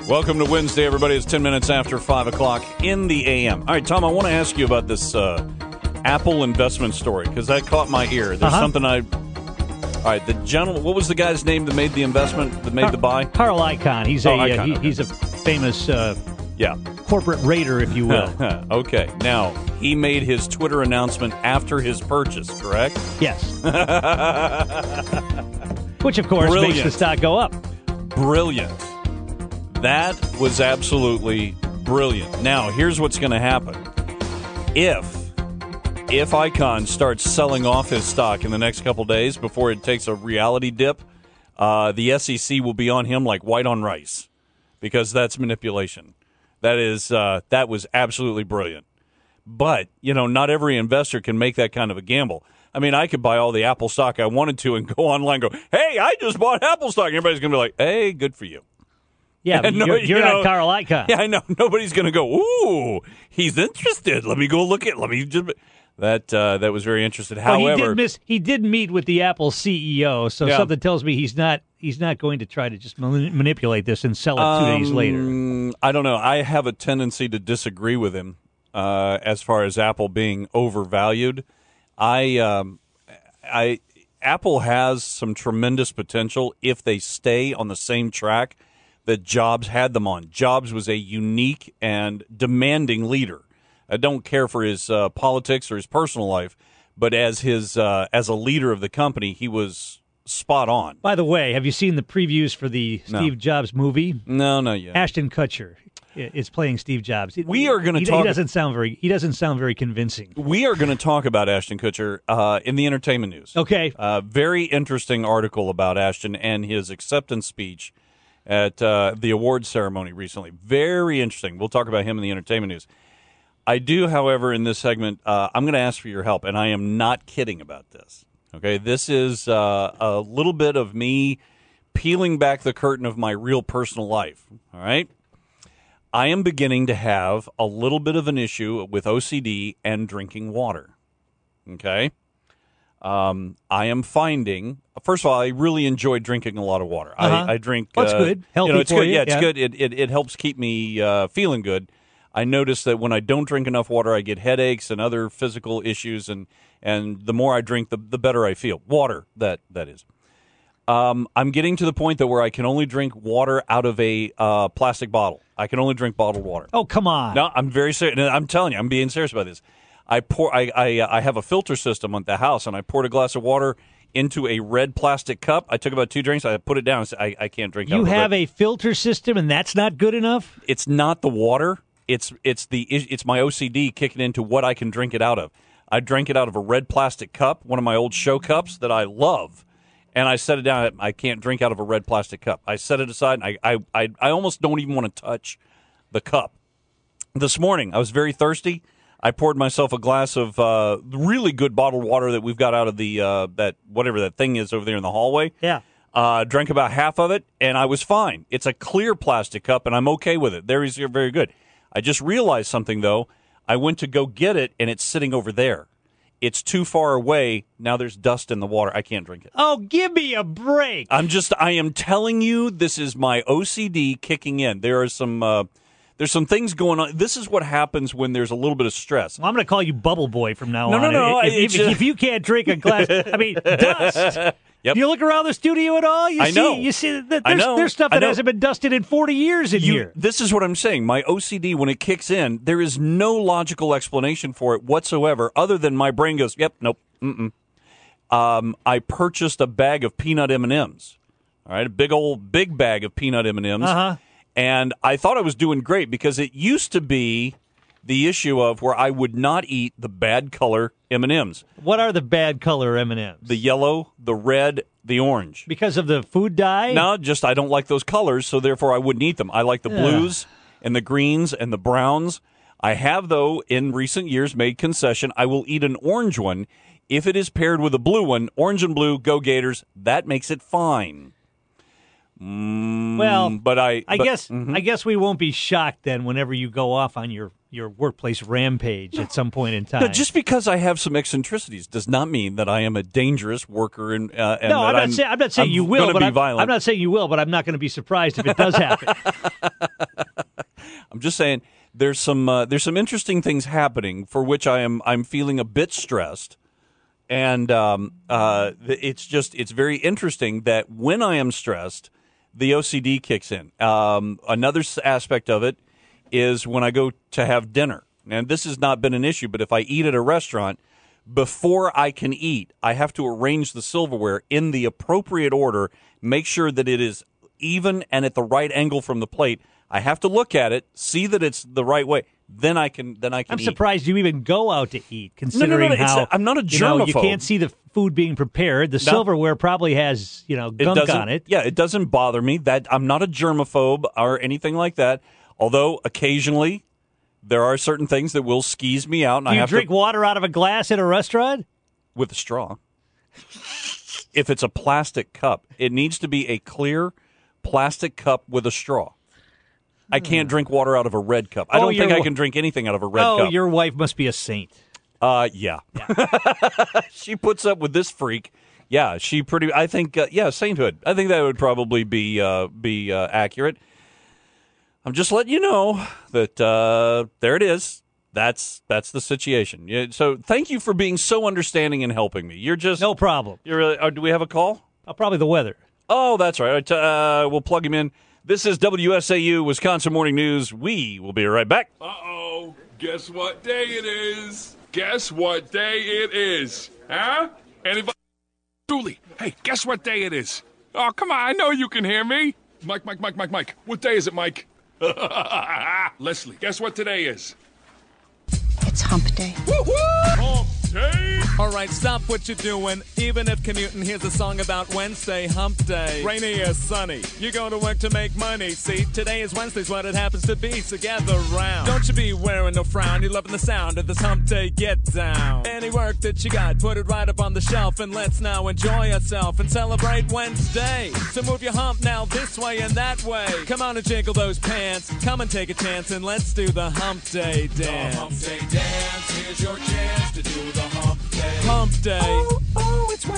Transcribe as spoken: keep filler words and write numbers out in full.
Welcome to Wednesday, everybody. It's ten minutes after five o'clock in the a m. All right, Tom, I want to ask you about this uh, Apple investment story because that caught my ear. There's uh-huh. something I... All right, the gentleman, what was the guy's name that made the investment, that made Car- the buy? Carl Icahn. He's oh, a Icahn, uh, he, okay. he's a famous uh, yeah. corporate raider, if you will. Okay, now, he made his Twitter announcement after his purchase, correct? Yes. Which, of course, Brilliant. makes the stock go up. Brilliant. That was absolutely brilliant. Now, here's what's going to happen. If if Icahn starts selling off his stock in the next couple days before it takes a reality dip, uh, the S E C will be on him like white on rice because that's manipulation. That is uh, that was absolutely brilliant. But, you know, not every investor can make that kind of a gamble. I mean, I could buy all the Apple stock I wanted to and go online and go, hey, I just bought Apple stock. Everybody's going to be like, hey, good for you. Yeah, but no, you're, you're you not know, Carl Icahn. Yeah, I know. Nobody's going to go, ooh, he's interested. Let me go look at Let me just. That uh, that was very interesting. Well, However, he did miss. He did meet with the Apple C E O, so Yeah. something tells me he's not. He's not going to try to just mani- manipulate this and sell it two um, days later. I don't know. I have a tendency to disagree with him uh, as far as Apple being overvalued. I, um, I, Apple has some tremendous potential if they stay on the same track that Jobs had them on. Jobs was a unique and demanding leader. I don't care for his uh, politics or his personal life, but as his uh, as a leader of the company, he was spot on. By the way, have you seen the previews for the No. Steve Jobs movie? No, no, yet. Ashton Kutcher is playing Steve Jobs. We are going to he, talk. He doesn't sound very. He doesn't sound very convincing. We are going to talk about Ashton Kutcher uh, in the entertainment news. Okay. Uh, very interesting article about Ashton and his acceptance speech at uh, the awards ceremony recently. Very interesting. We'll talk about him in the entertainment news. I do, however, in this segment, uh, I'm going to ask for your help, and I am not kidding about this. Okay, this is uh, a little bit of me peeling back the curtain of my real personal life. All right, I am beginning to have a little bit of an issue with O C D and drinking water. Okay, um, I am finding. First of all, I really enjoy drinking a lot of water. Uh-huh. I, I drink. Well, that's uh, good. Healthy you know, it's for good. you. Yeah, it's Yeah. good. It, it it helps keep me uh, feeling good. I notice that when I don't drink enough water, I get headaches and other physical issues, and, and the more I drink, the the better I feel. Water, that that is. Um, I'm getting to the point that where I can only drink water out of a uh, plastic bottle. I can only drink bottled water. Oh, come on. No, I'm very serious. I'm telling you, I'm being serious about this. I pour. I I, I have a filter system at the house, and I poured a glass of water into a red plastic cup. I took about two drinks. I put it down. And said, I, I can't drink. You out of have red. a filter system, and that's not good enough? It's not the water. It's it's the it's my O C D kicking into what I can drink it out of. I drank it out of a red plastic cup, one of my old show cups that I love, and I set it down. I can't drink out of a red plastic cup. I set it aside, and I I I, I almost don't even want to touch the cup. This morning, I was very thirsty. I poured myself a glass of uh, really good bottled water that we've got out of the uh, that whatever that thing is over there in the hallway. Yeah. Uh, drank about half of it, and I was fine. It's a clear plastic cup, and I'm okay with it. There is very good. I just realized something, though. I went to go get it, and it's sitting over there. It's too far away. Now there's dust in the water. I can't drink it. Oh, give me a break. I'm just, I am telling you, this is my O C D kicking in. There are some, uh, there's some things going on. This is what happens when there's a little bit of stress. Well, I'm going to call you Bubble Boy from now No, on. no, no, If, it's if, just- if you can't drink a glass, I mean, dust. Yep. Do you look around the studio at all? You I see, know. You see that I there's, know. there's stuff I that know. hasn't been dusted in forty years in You- here. This is what I'm saying. My O C D, when it kicks in, there is no logical explanation for it whatsoever, other than my brain goes, "Yep, nope, mm-mm." Um, I purchased a bag of peanut M and M's. All right, a big old big bag of peanut M and M's, Uh-huh. and I thought I was doing great because it used to be the issue of where I would not eat the bad color M and M's, What are the bad color M and M's? the yellow, the red, the orange. Because of the food dye? No, just I don't like those colors, so therefore I wouldn't eat them. I like the blues and the greens and the browns. I have, though, in recent years made concession. I will eat an orange one if it is paired with a blue one. Orange and blue, go Gators. That makes it fine. Mm, Well, but I, I but- guess mhm. I guess we won't be shocked then whenever you go off on your, your workplace rampage at some point in time. No, just because I have some eccentricities does not mean that I am a dangerous worker. And, uh, and no, that I'm not I'm, saying I'm not saying I'm you will, gonna but be I'm, violent. I'm not saying you will, but I'm not going to be surprised if it does happen. I'm just saying there's some uh, there's some interesting things happening for which I am I'm feeling a bit stressed, and um, uh, it's just it's very interesting that when I am stressed, the O C D kicks in. Um, another aspect of it is when I go to have dinner, and this has not been an issue, but if I eat at a restaurant, before I can eat, I have to arrange the silverware in the appropriate order, make sure that it is even and at the right angle from the plate. I have to look at it, see that it's the right way. Then I can. Then I can. I'm eat. surprised you even go out to eat, considering no, no, no, no. how It's, I'm not a you know, germaphobe. you can't see the food being prepared. The No. silverware probably has you know It gunk doesn't- on it. Yeah, it doesn't bother me. That I'm not a germaphobe or anything like that. Although occasionally there are certain things that will skeeze me out, and Do I you have drink to water out of a glass at a restaurant? with a straw. If it's a plastic cup, it needs to be a clear plastic cup with a straw. I can't drink water out of a red cup. I Oh, don't think your- I can drink anything out of a red oh, cup. your wife must be a saint. Uh, yeah. She puts up with this freak. Yeah, she pretty. I think. Uh, yeah, sainthood. I think that would probably be uh, be uh, accurate. I'm just letting you know that uh, there it is. That's that's the situation. Yeah, so thank you for being so understanding and helping me. You're just No problem. You're really. Uh, do we have a call? Uh, probably the weather. Oh, that's right. Uh, we'll plug him in. This is W S A U Wisconsin Morning News. We will be right back. Uh-oh. Guess what day it is? Guess what day it is? Huh? Anybody? Julie, hey, guess what day it is? Oh, come on. I know you can hear me. Mike, Mike, Mike, Mike, Mike. What day is it, Mike? Leslie, guess what today is? It's hump day. Woo-hoo! Hump day! All right, stop what you're doing. Even if commuting, here's a song about Wednesday, hump day. Rainy or sunny, you go to work to make money. See, today is Wednesday's what it happens to be, so gather round. Don't you be wearing no frown, you're loving the sound of this hump day, get down. Any work that you got, put it right up on the shelf, and let's now enjoy ourselves and celebrate Wednesday. So move your hump now this way and that way. Come on and jiggle those pants, come and take a chance, and let's do the hump day dance. The hump day dance, here's your chance to do the hump day. Hump day. Oh, oh, it's